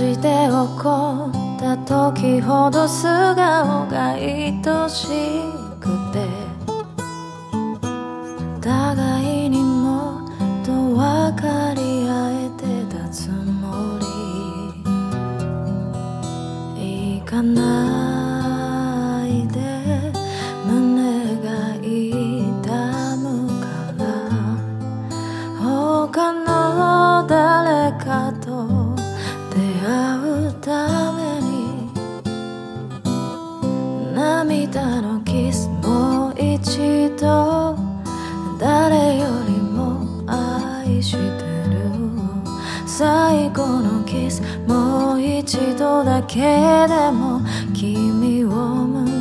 じて起こった時ほど素顔が愛しくて、互いにもっと分かり合えてたつもり。行かないで胸が痛むから他の誰かと出会うために涙のキスもう一度誰よりも愛してる。最後のキスもう一度だけでも君を胸